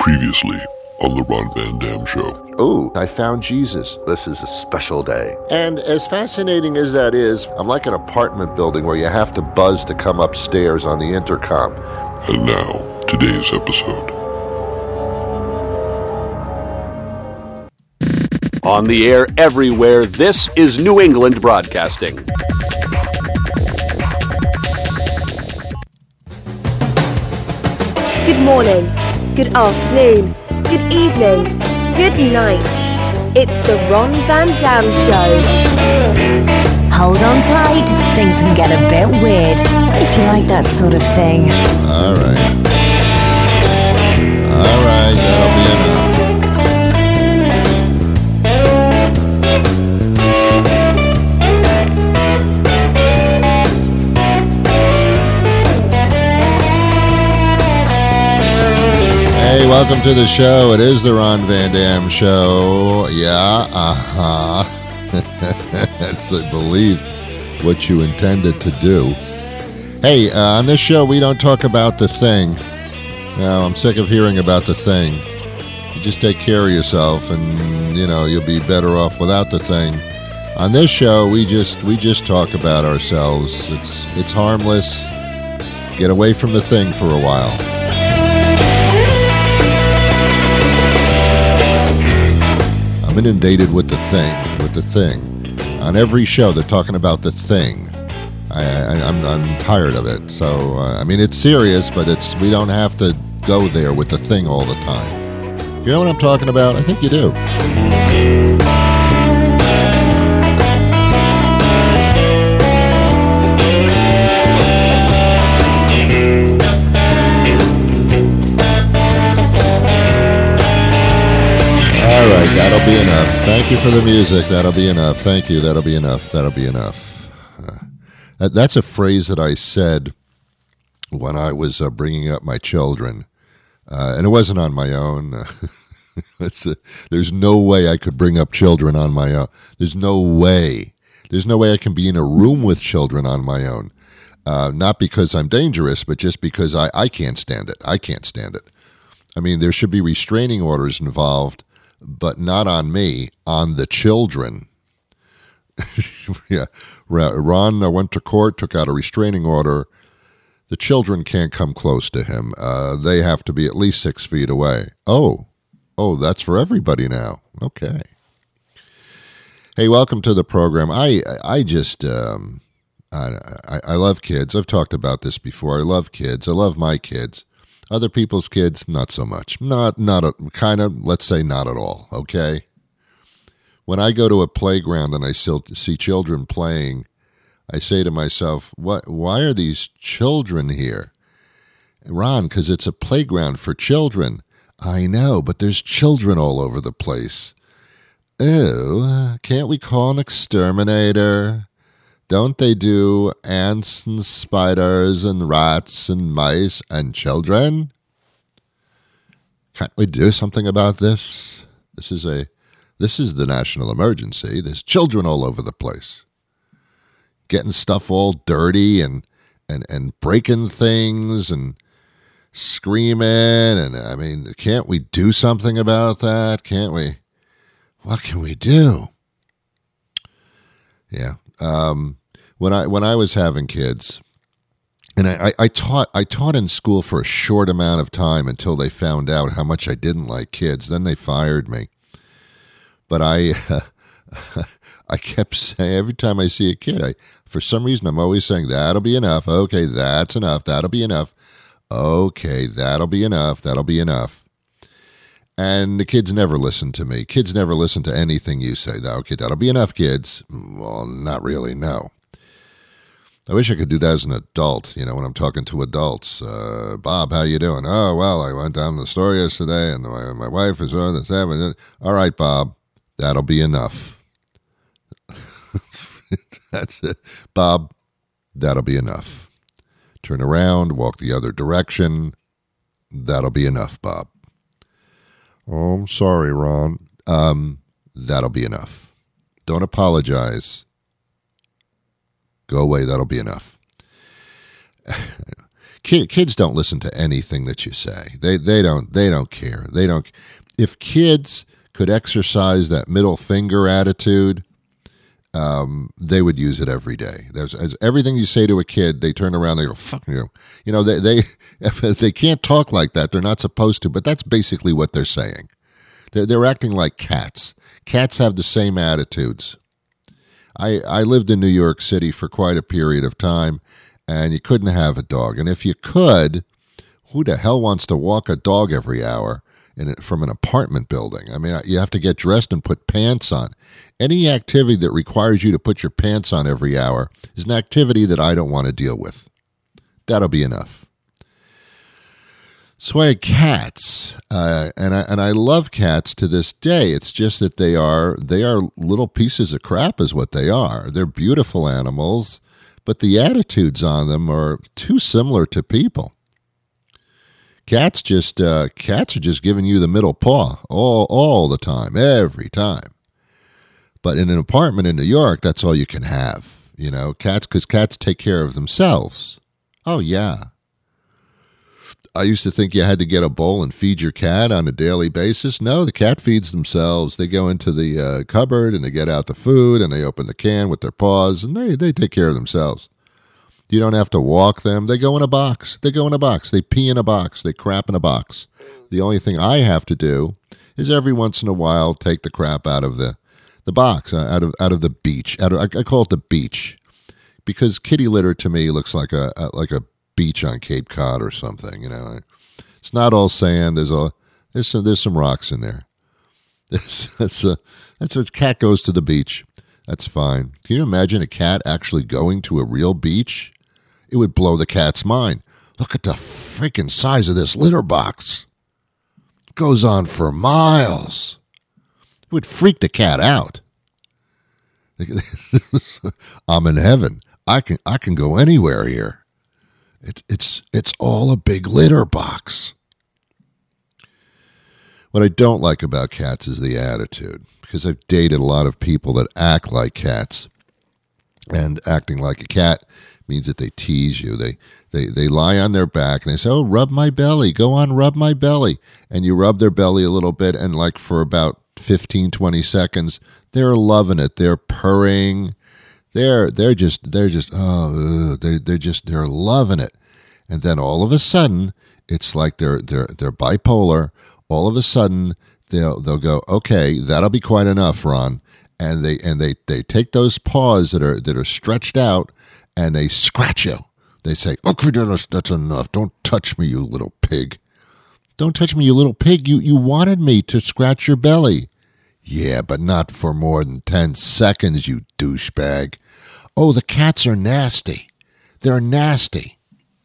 Previously on the Ron Van Dam Show. Ooh, I found Jesus. This is a special day. And as fascinating as that is, I'm like an apartment building where you have to buzz to come upstairs on the intercom. And now, today's episode. On the air everywhere, this is New England Broadcasting. Good morning, good afternoon, good evening, good night. It's the Ron Van Dam Show. Hold on tight, things can get a bit weird, if you like that sort of thing. All right, that'll be enough. Hey, welcome to the show. It is the Ron Van Dam Show. Yeah, That's, I believe, what you intended to do. Hey, on this show, we don't talk about the thing. No, I'm sick of hearing about the thing. You just take care of yourself, and, you'll be better off without the thing. On this show, we just talk about ourselves. It's harmless. Get away from the thing for a while. I'm inundated with the thing. On every show, they're talking about the thing. I'm tired of it. So, it's serious, but we don't have to go there with the thing all the time. You know what I'm talking about? I think you do. All right, that'll be enough. Thank you for the music. That'll be enough. Thank you. That'll be enough. That'll be enough. That's a phrase that I said when I was bringing up my children, and it wasn't on my own. There's no way I could bring up children on my own. There's no way. There's no way I can be in a room with children on my own. Not because I'm dangerous, but just because I can't stand it. I can't stand it. There should be restraining orders involved, but not on me, on the children. Yeah, Ron went to court, took out a restraining order. The children can't come close to him. They have to be at least 6 feet away. Oh, that's for everybody now. Okay. Hey, welcome to the program. I love kids. I've talked about this before. I love kids. I love my kids. Other people's kids, not so much. Let's say not at all, okay? When I go to a playground and I still see children playing, I say to myself, why are these children here? Ron, because it's a playground for children. I know, but there's children all over the place. Ew, can't we call an exterminator? Don't they do ants and spiders and rats and mice and children? Can't we do something about this? This is the national emergency. There's children all over the place. Getting stuff all dirty and breaking things and screaming. And can't we do something about that? Can't we? What can we do? Yeah. When I was having kids, and I taught in school for a short amount of time until they found out how much I didn't like kids. Then they fired me. But I kept saying, every time I see a kid, for some reason I'm always saying, that'll be enough. Okay, that's enough. That'll be enough. Okay, that'll be enough. That'll be enough. And the kids never listen to me. Kids never listen to anything you say. Okay, that'll be enough, kids. Well, not really, no. I wish I could do that as an adult, when I'm talking to adults. Bob, how you doing? Oh, well, I went down to the store yesterday, and my wife is on this. All right, Bob, that'll be enough. That's it. Bob, that'll be enough. Turn around, walk the other direction. That'll be enough, Bob. Oh, I'm sorry, Ron. That'll be enough. Don't apologize. Go away, that'll be enough. Kids don't listen to anything that you say. They don't care. They don't. If kids could exercise that middle finger attitude, they would use it every day. As everything you say to a kid, they turn around, they go, fuck you. You know, if they can't talk like that, they're not supposed to, but that's basically what they're saying. They're acting like cats. Cats have the same attitudes. I lived in New York City for quite a period of time, and you couldn't have a dog. And if you could, who the hell wants to walk a dog every hour from an apartment building? I mean, you have to get dressed and put pants on. Any activity that requires you to put your pants on every hour is an activity that I don't want to deal with. That'll be enough. So I had cats, and I love cats to this day. It's just that they are little pieces of crap is what they are. They're beautiful animals, but the attitudes on them are too similar to people. Cats are just giving you the middle paw all the time, every time. But in an apartment in New York, that's all you can have. You know, because cats take care of themselves. Oh, yeah. I used to think you had to get a bowl and feed your cat on a daily basis. No, the cat feeds themselves. They go into the cupboard and they get out the food and they open the can with their paws and they take care of themselves. You don't have to walk them. They go in a box. They pee in a box. They crap in a box. The only thing I have to do is every once in a while take the crap out of the box, out of the beach. I call it the beach because kitty litter to me looks like a beach on Cape Cod or something. You know, it's not all sand. There's some rocks in there. That's a cat goes to the beach. That's fine. Can you imagine a cat actually going to a real beach? It would blow the cat's mind. Look at the freaking size of this litter box. It goes on for miles. It would freak the cat out. I'm in heaven. I can go anywhere here. It's all a big litter box. What I don't like about cats is the attitude, because I've dated a lot of people that act like cats, and acting like a cat means that they tease you. They lie on their back and they say, "Oh, rub my belly. Go on, rub my belly." And you rub their belly a little bit, and like for about 15, 20 seconds, they're loving it. They're purring. They're loving it. And then all of a sudden, it's like they're bipolar. All of a sudden, they'll go, "Okay, that'll be quite enough, Ron." And they take those paws that are stretched out and they scratch you. They say, "Okay, that's enough. Don't touch me, you little pig. Don't touch me, you little pig. You wanted me to scratch your belly." "Yeah, but not for more than 10 seconds, you douchebag." "Oh, the cats are nasty. They're nasty."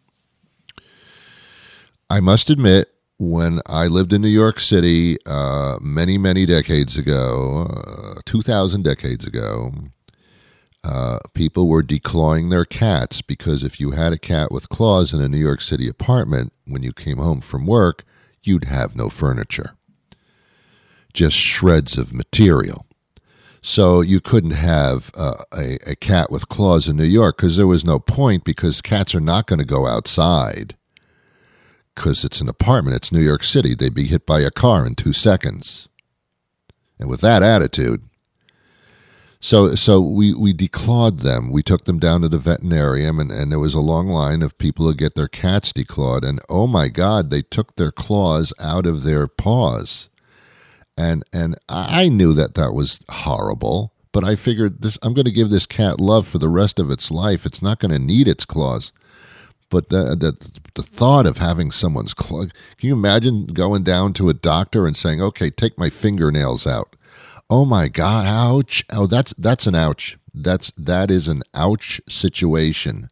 I must admit, when I lived in New York City many, many decades ago, 2,000 decades ago, people were declawing their cats because if you had a cat with claws in a New York City apartment, when you came home from work, you'd have no furniture. Just shreds of material. So you couldn't have a cat with claws in New York because there was no point, because cats are not going to go outside. Because it's an apartment, it's New York City. They'd be hit by a car in 2 seconds. And with that attitude, so we declawed them. We took them down to the veterinarium, and there was a long line of people who get their cats declawed. And oh my God, they took their claws out of their paws. And I knew that was horrible, but I figured I'm going to give this cat love for the rest of its life. It's not going to need its claws. But the thought of having someone's claw, can you imagine going down to a doctor and saying, "Okay, take my fingernails out"? Oh my God, ouch. Oh, that's an ouch. That is an ouch situation.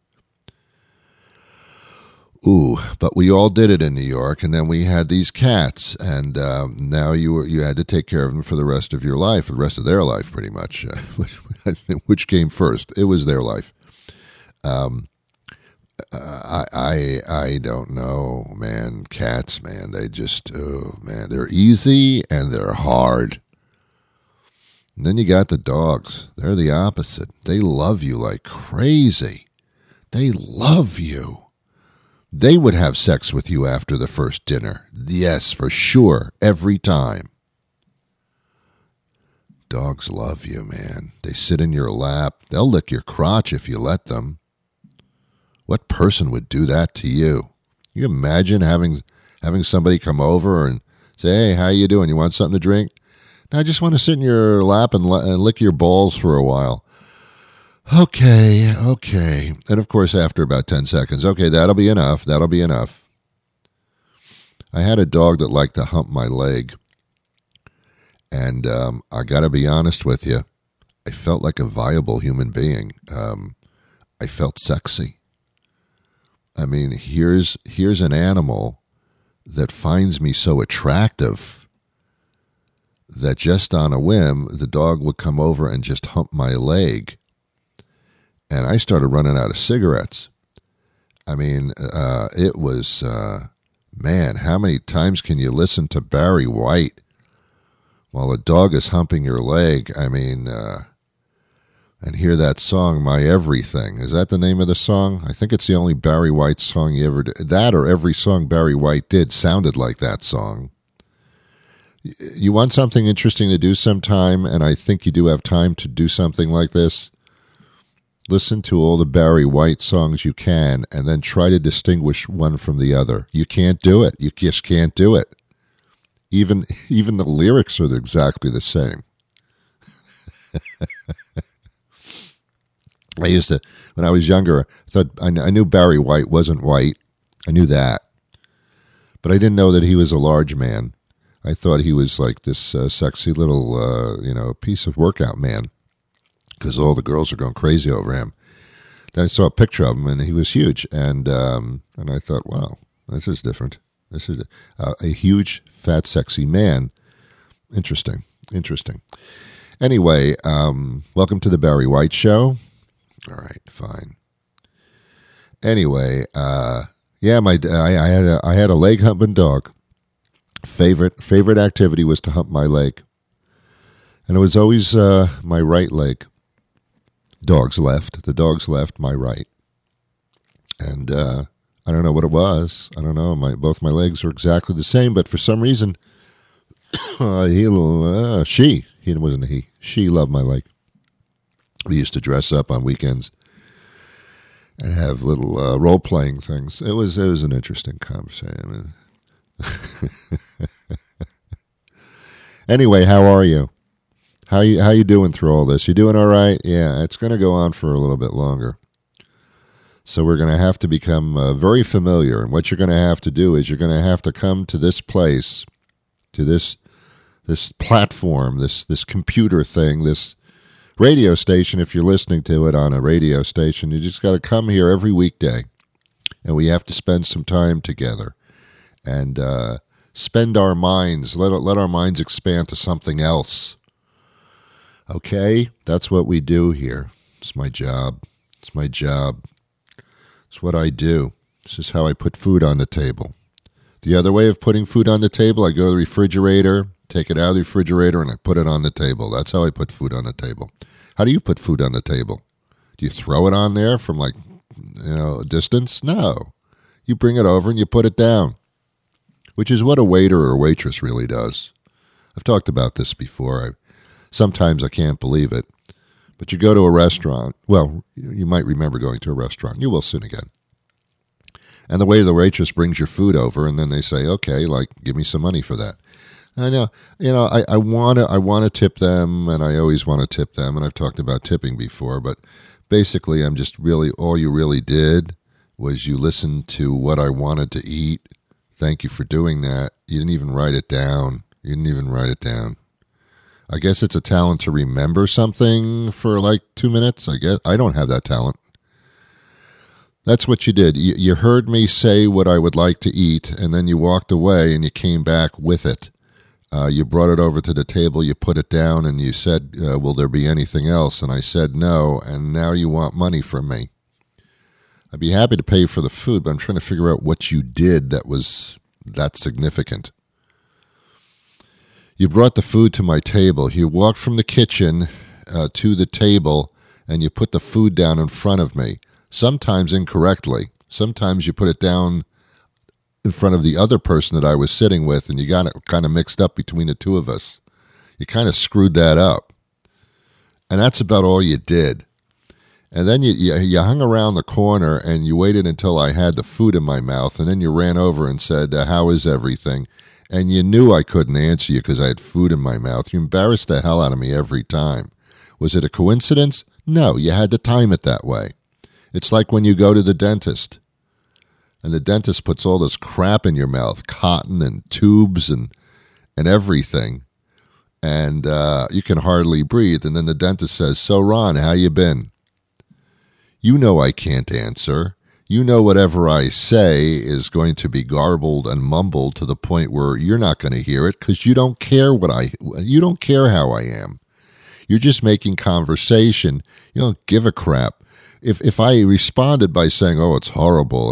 Ooh, but we all did it in New York, and then we had these cats, and now you had to take care of them for the rest of your life, the rest of their life, pretty much. Which came first? It was their life. I don't know, man. Cats, man, they just, they're easy and they're hard. And then you got the dogs. They're the opposite. They love you like crazy. They love you. They would have sex with you after the first dinner. Yes, for sure, every time. Dogs love you, man. They sit in your lap. They'll lick your crotch if you let them. What person would do that to you? You imagine having somebody come over and say, "Hey, how you doing? You want something to drink?" "No, I just want to sit in your lap and lick your balls for a while." Okay. And of course, after about 10 seconds, okay, that'll be enough. I had a dog that liked to hump my leg. And I got to be honest with you, I felt like a viable human being. I felt sexy. I mean, here's an animal that finds me so attractive that just on a whim, the dog would come over and just hump my leg. And I started running out of cigarettes. I mean, it was, man, how many times can you listen to Barry White while a dog is humping your leg? I mean, and hear that song, My Everything. Is that the name of the song? I think it's the only Barry White song you ever did. That or every song Barry White did sounded like that song. You want something interesting to do sometime, and I think you do have time to do something like this? Listen to all the Barry White songs you can, and then try to distinguish one from the other. You can't do it. You just can't do it. Even the lyrics are exactly the same. I used to, when I was younger, I knew Barry White wasn't white. I knew that. But I didn't know that he was a large man. I thought he was like this sexy little, piece of workout man, because all the girls are going crazy over him. Then I saw a picture of him, and he was huge. And I thought, wow, this is different. This is a huge, fat, sexy man. Interesting. Anyway, welcome to the Barry White Show. All right, fine. Anyway, I had a leg humping dog. Favorite activity was to hump my leg, and it was always my right leg. The dogs left, my right, and I don't know what it was. I don't know. Both my legs were exactly the same, but for some reason, she loved my leg. We used to dress up on weekends and have little role-playing things. It was an interesting conversation. Anyway, how are you? How you doing through all this? You doing all right? Yeah, it's going to go on for a little bit longer. So we're going to have to become very familiar. And what you're going to have to do is you're going to have to come to this place, to this platform, this computer thing, this radio station. If you're listening to it on a radio station, you just got to come here every weekday, and we have to spend some time together and spend our minds. Let our minds expand to something else. Okay, that's what we do here. It's my job. It's what I do. This is how I put food on the table. The other way of putting food on the table, I go to the refrigerator, take it out of the refrigerator, and I put it on the table. That's how I put food on the table. How do you put food on the table? Do you throw it on there from a distance? No. You bring it over and you put it down, which is what a waiter or waitress really does. I've talked about this before. Sometimes I can't believe it. But you go to a restaurant. Well, you might remember going to a restaurant. You will soon again. And the waiter, the waitress brings your food over, and then they say, okay, give me some money for that. I know, I want to tip them, and I always want to tip them, and I've talked about tipping before, but basically I'm just really, all you really did was you listened to what I wanted to eat. Thank you for doing that. You didn't even write it down. I guess it's a talent to remember something for 2 minutes. I guess I don't have that talent. That's what you did. You heard me say what I would like to eat, and then you walked away and you came back with it. You brought it over to the table, you put it down, and you said, will there be anything else? And I said no, and now you want money from me. I'd be happy to pay for the food, but I'm trying to figure out what you did that was that significant. You brought the food to my table. You walked from the kitchen to the table, and you put the food down in front of me, sometimes incorrectly. Sometimes you put it down in front of the other person that I was sitting with, and you got it kind of mixed up between the two of us. You kind of screwed that up. And that's about all you did. And then you hung around the corner, and you waited until I had the food in my mouth, and then you ran over and said, how is everything? And you knew I couldn't answer you because I had food in my mouth. You embarrassed the hell out of me every time. Was it a coincidence? No, you had to time it that way. It's like when you go to the dentist, and the dentist puts all this crap in your mouth, cotton and tubes and everything, and you can hardly breathe. And then the dentist says, so Ron, how you been? You know I can't answer. You know whatever I say is going to be garbled and mumbled to the point where you're not going to hear it because you don't care you don't care how I am. You're just making conversation. You don't give a crap. If I responded by saying, "Oh, it's horrible.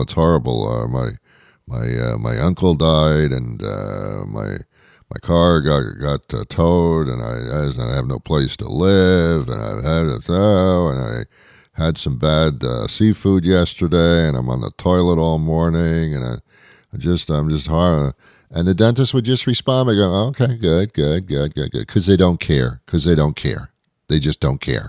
My uncle died, and my car got towed, and I have no place to live, and I had some bad seafood yesterday, and I'm on the toilet all morning, and I'm just hard." And the dentist would just respond by going, "Okay, good," because they don't care. They just don't care.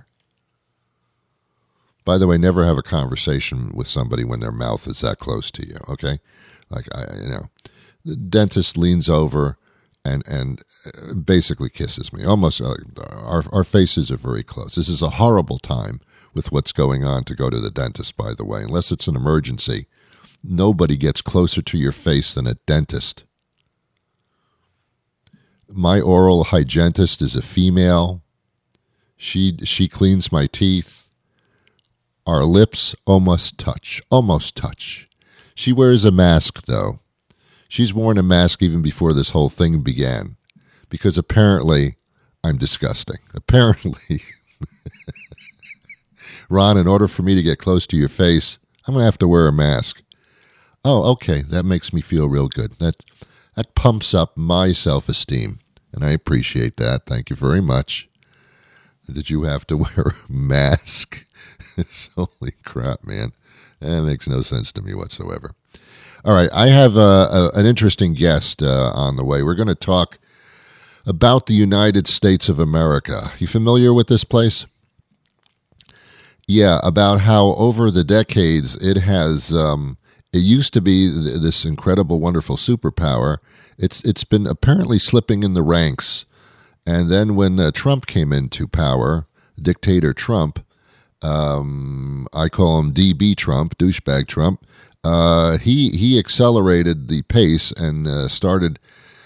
By the way, never have a conversation with somebody when their mouth is that close to you. Okay, like the dentist leans over and basically kisses me. Almost, our faces are very close. This is a horrible time with what's going on to go to the dentist, by the way. Unless it's an emergency, nobody gets closer to your face than a dentist. My oral hygienist is a female. She cleans my teeth. Our lips almost touch. She wears a mask, though. She's worn a mask even before this whole thing began, because apparently I'm disgusting. Apparently. Ron, in order for me to get close to your face, I'm going to have to wear a mask. Oh, okay, that makes me feel real good. That pumps up my self-esteem, and I appreciate that. Thank you very much. Did you have to wear a mask? Holy crap, man. That makes no sense to me whatsoever. All right, I have an interesting guest on the way. We're going to talk about the United States of America. You familiar with this place? Yeah, about how over the decades it has, it used to be this incredible, wonderful superpower. It's been apparently slipping in the ranks. And then when Trump came into power, dictator Trump, I call him DB Trump, douchebag Trump, he accelerated the pace and started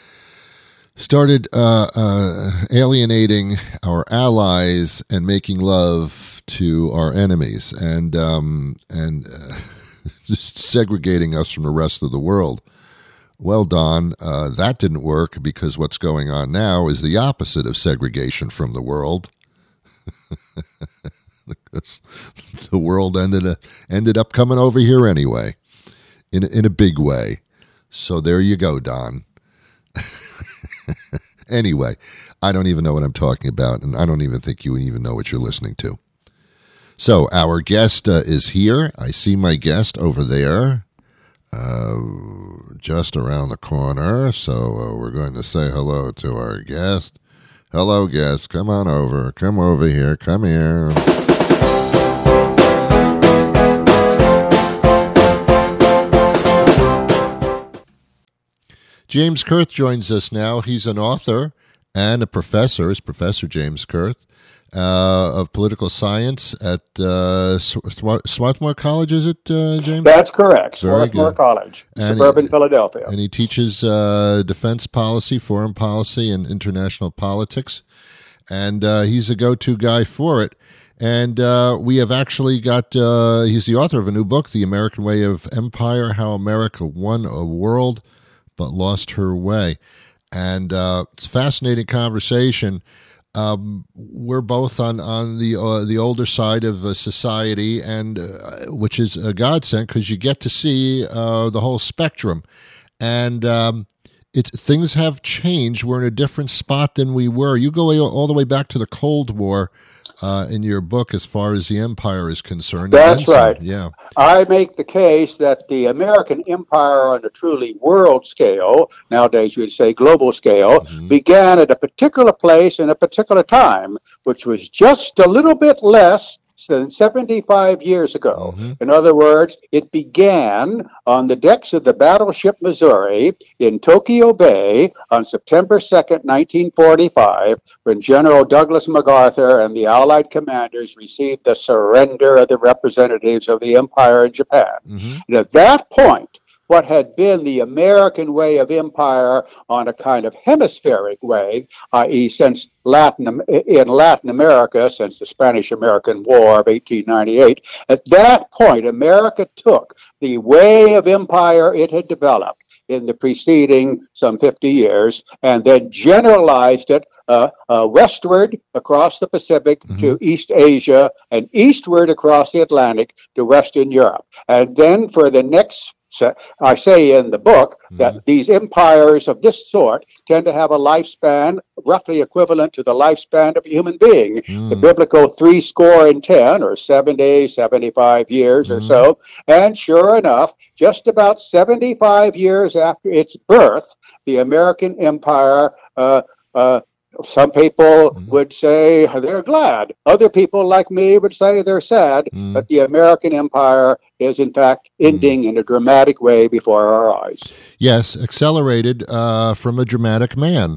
alienating our allies and making love to our enemies and just segregating us from the rest of the world. Well, Don, that didn't work because what's going on now is the opposite of segregation from the world. The world ended up coming over here anyway, in a big way. So there you go, Don. Anyway, I don't even know what I'm talking about, and I don't even think you even know what you're listening to. So our guest is here. I see my guest over there, just around the corner. So we're going to say hello to our guest. Hello, guest. Come on over. Come over here. Come here. James Kurth joins us now. He's an author and a professor. Is Professor James Kurth of political science at Swarthmore College, is it, James? That's correct. Swarthmore College, suburban Philadelphia. And he teaches defense policy, foreign policy, and international politics. And he's a go-to guy for it. And we have actually got, he's the author of a new book, The American Way of Empire, How America Won a World but Lost Her Way. And it's a fascinating conversation. We're both on the older side of society, and which is a godsend because you get to see the whole spectrum. And things have changed. We're in a different spot than we were. You go all the way back to the Cold War. in your book as far as the empire is concerned. That's right. Yeah. I make the case that the American empire on a truly world scale, nowadays you would say global scale, began at a particular place in a particular time, which was just a little bit less than 75 years ago. In other words, it began on the decks of the battleship Missouri in Tokyo Bay on September 2nd, 1945, when General Douglas MacArthur and the Allied commanders received the surrender of the representatives of the empire in Japan. And at that point, what had been the American way of empire on a kind of hemispheric way, i.e. since in Latin America, since the Spanish-American War of 1898, at that point, America took the way of empire it had developed in the preceding some 50 years and then generalized it westward across the Pacific to East Asia and eastward across the Atlantic to Western Europe. And then for the next I say in the book that these empires of this sort tend to have a lifespan roughly equivalent to the lifespan of a human being. The biblical 70, or 70, 75 years or so. And sure enough, just about 75 years after its birth, the American empire some people would say they're glad. Other people like me would say they're sad. But the American empire is, in fact, ending in a dramatic way before our eyes. Yes, accelerated from a dramatic man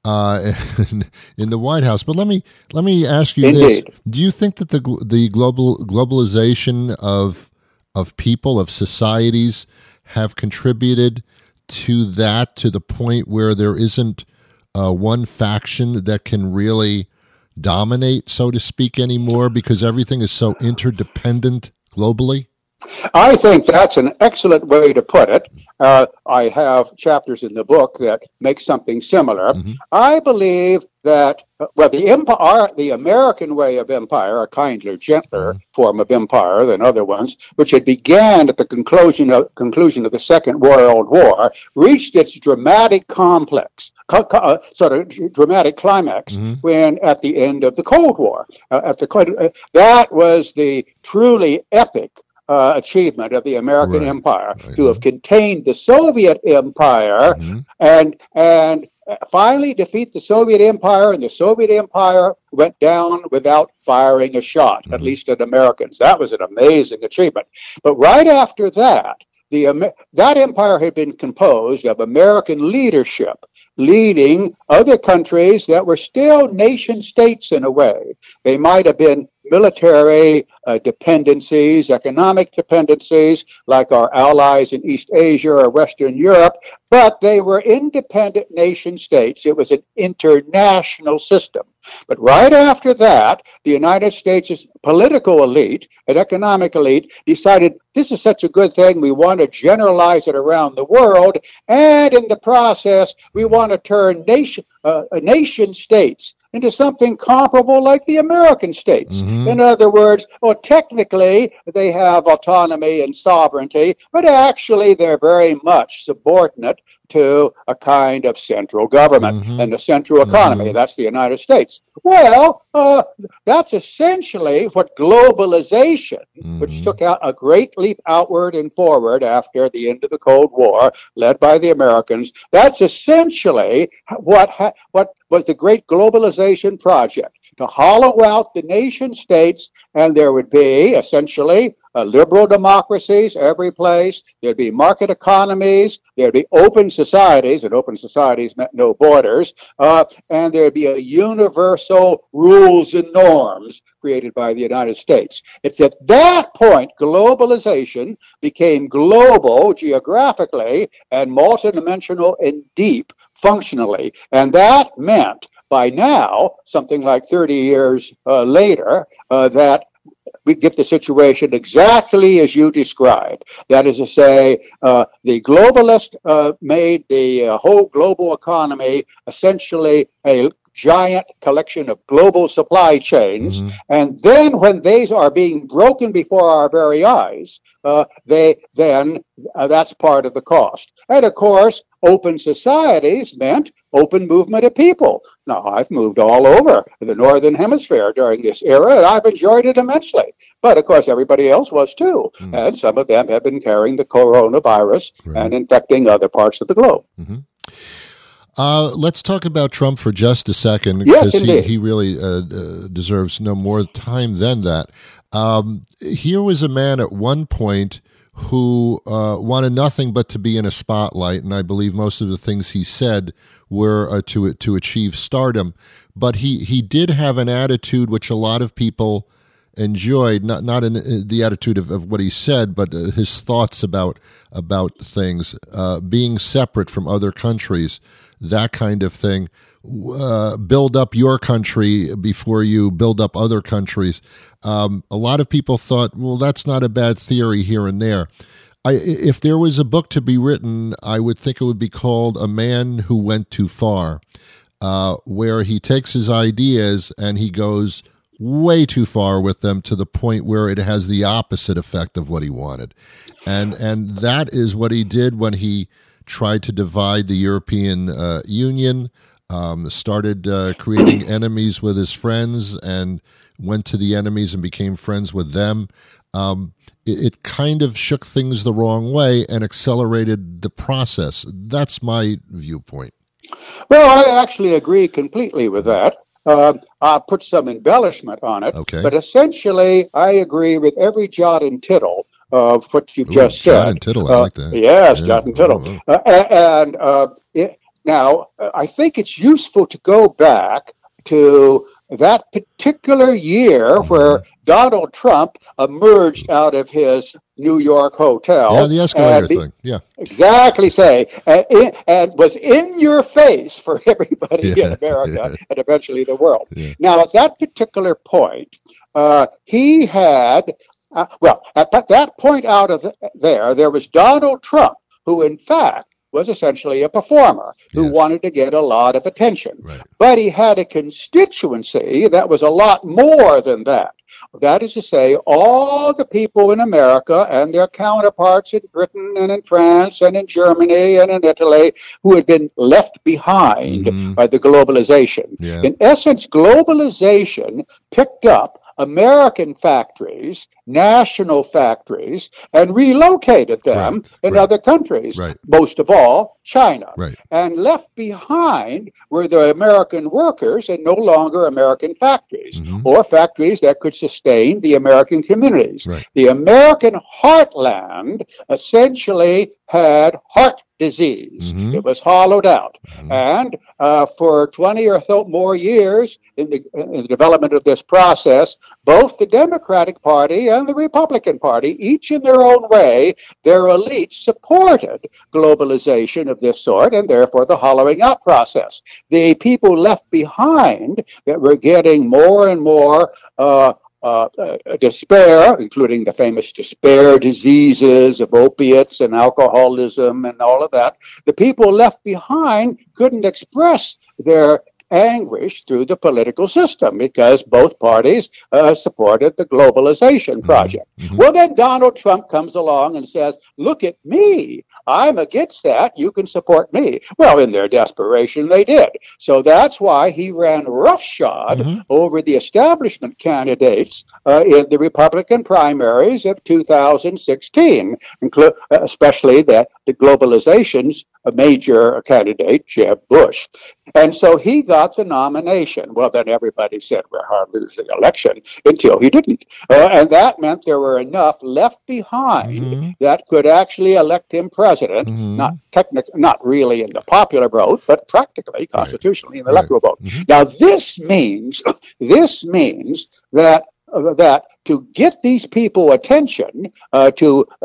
in the White House. But let me ask you this: do you think that the globalization of people, of societies, have contributed to that, to the point where there isn't one faction that can really dominate, so to speak, anymore, because everything is so interdependent globally? I think that's an excellent way to put it. I have chapters in the book that make something similar. I believe that, the American way of empire, a kinder, gentler form of empire than other ones, which had began at the conclusion of the Second World War, reached its dramatic dramatic climax when at the end of the Cold War. That was the truly epic achievement of the American empire, to have contained the Soviet empire and finally defeat the Soviet empire, and the Soviet empire went down without firing a shot, at least at Americans. That was an amazing achievement. But right after that, that empire had been composed of American leadership leading other countries that were still nation states in a way. They might have been military dependencies, economic dependencies, like our allies in East Asia or Western Europe, but they were independent nation states. It was an international system. But right after that, the United States' political elite and economic elite decided this is such a good thing, we want to generalize it around the world, and in the process, we want to turn nation states into something comparable like the American states. In other words, technically they have autonomy and sovereignty, but actually they're very much subordinate to a kind of central government and a central economy. That's the United States. Well, that's essentially what globalization, which took out a great leap outward and forward after the end of the Cold War, led by the Americans, that's essentially what was the great globalization project, to hollow out the nation states, and there would be essentially liberal democracies every place. There'd be market economies. There'd be open societies, and open societies meant no borders. And there'd be a universal rules and norms created by the United States. It's at that point globalization became global geographically and multidimensional and deep functionally. And that meant by now, something like 30 years later, that we get the situation exactly as you described. That is to say, the globalist made the whole global economy essentially a giant collection of global supply chains. And then when they are being broken before our very eyes, that's part of the cost. And of course, open societies meant open movement of people. Now, I've moved all over the Northern Hemisphere during this era, and I've enjoyed it immensely. But, of course, everybody else was too. And some of them have been carrying the coronavirus and infecting other parts of the globe. Let's talk about Trump for just a second, Yes, because he really deserves no more time than that. Here was a man at one point who wanted nothing but to be in a spotlight, and I believe most of the things he said were to achieve stardom. But he did have an attitude which a lot of people enjoyed, not in the attitude of what he said, but his thoughts about things, being separate from other countries, that kind of thing. Build up your country before you build up other countries. A lot of people thought, well, that's not a bad theory here and there. If there was a book to be written, I would think it would be called A Man Who Went Too Far, where he takes his ideas and he goes way too far with them to the point where it has the opposite effect of what he wanted. And that is what he did when he tried to divide the European Union, started creating enemies with his friends, and went to the enemies and became friends with them. It kind of shook things the wrong way and accelerated the process. That's my viewpoint. Well, I actually agree completely with that. I'll put some embellishment on it. Okay. But essentially, I agree with every jot and tittle of what you've just said. Jot and tittle, I like that. Yes, jot and tittle. Now, I think it's useful to go back to that particular year where Donald Trump emerged out of his New York hotel. Yeah, the escalator thing. Yeah. Exactly, and was in your face for everybody in America and eventually the world. Yeah. Now, at that particular point, he had, at that point out of there was Donald Trump, who in fact was essentially a performer who wanted to get a lot of attention. Right. But he had a constituency that was a lot more than that. That is to say, all the people in America and their counterparts in Britain and in France and in Germany and in Italy who had been left behind by the globalization. Yeah. In essence, globalization picked up American factories, national factories, and relocated them in other countries, most of all China. Right. And left behind were the American workers and no longer American factories, or factories that could sustain the American communities. Right. The American heartland essentially had heart disease. It was hollowed out. And for 20 or so more years in the development of this process, both the Democratic Party and the Republican Party, each in their own way, their elites supported globalization of this sort and therefore the hollowing out process. The people left behind that were getting more and more despair, including the famous despair diseases of opiates and alcoholism and all of that, the people left behind couldn't express their anguish through the political system because both parties supported the globalization project. Well, then Donald Trump comes along and says, look at me. I'm against that. You can support me. Well, in their desperation, they did. So that's why he ran roughshod over the establishment candidates in the Republican primaries of 2016, especially the globalization's major candidate, Jeb Bush. And so he got the nomination. Well, then everybody said, well, he'll lose the election until he didn't. And that meant there were enough left behind that could actually elect him president, not really in the popular vote, but practically, constitutionally, in the electoral vote. Now, this means that to get these people attention, and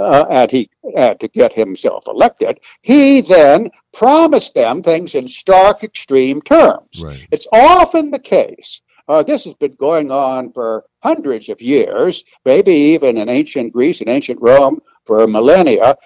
to get himself elected, he then promised them things in stark, extreme terms. Right. It's often the case. This has been going on for hundreds of years, maybe even in ancient Greece and ancient Rome for millennia, that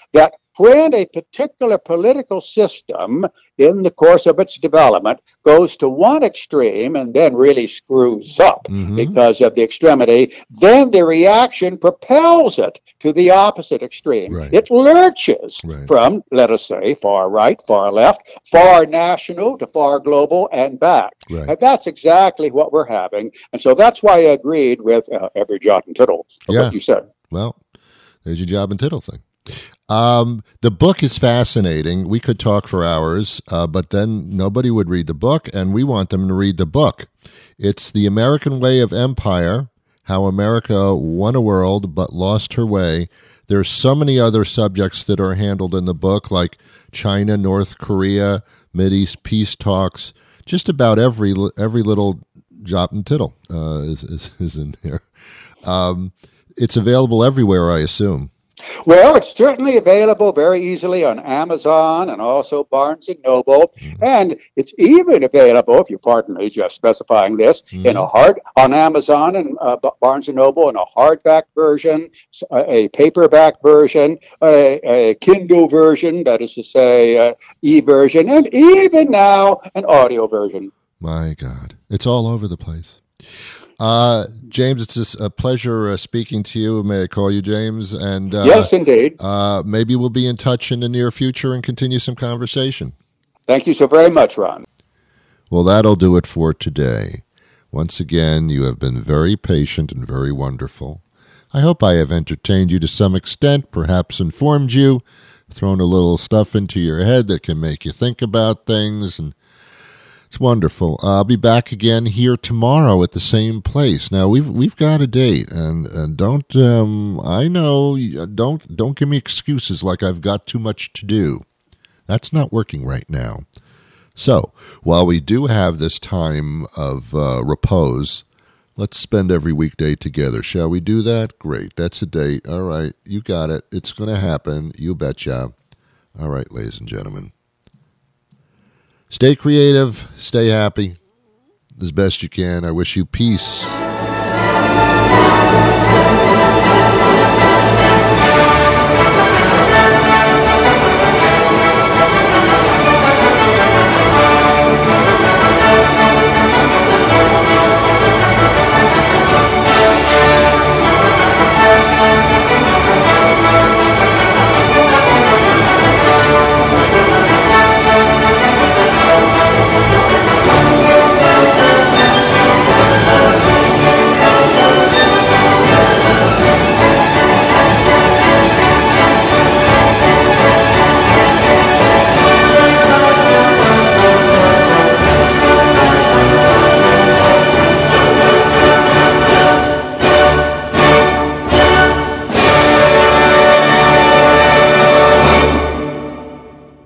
when a particular political system in the course of its development goes to one extreme and then really screws up because of the extremity, then the reaction propels it to the opposite extreme. Right. It lurches from, let us say, far right, far left, far national to far global and back. Right. And that's exactly what we're having. And so that's why I agreed with every jot and tittle of what you said. Well, there's your job and tittle thing. The book is fascinating. We could talk for hours, but then nobody would read the book, and we want them to read the book. It's The American Way of Empire, How America Won a World But Lost Her Way. There's so many other subjects that are handled in the book, like China, North Korea, Mideast peace talks. Just about every little jot and tittle is in there. It's available everywhere, I assume. Well, it's certainly available very easily on Amazon and also Barnes & Noble. And it's even available, if you pardon me just specifying this, on Amazon and Barnes & Noble in a hardback version, a paperback version, a Kindle version, that is to say, e-version, and even now an audio version. My God. It's all over the place. James, it's just a pleasure speaking to you. May I call you James? And yes, indeed. Maybe we'll be in touch in the near future and continue some conversation. Thank you so very much, Ron. Well, that'll do it for today. Once again, you have been very patient and very wonderful. I hope I have entertained you to some extent, perhaps informed you, thrown a little stuff into your head that can make you think about things, and it's wonderful. I'll be back again here tomorrow at the same place. Now we've got a date, and don't don't give me excuses like I've got too much to do. That's not working right now. So while we do have this time of repose, let's spend every weekday together. Shall we do that? Great. That's a date. All right, you got it. It's going to happen. You betcha. All right, ladies and gentlemen. Stay creative, stay happy as best you can. I wish you peace.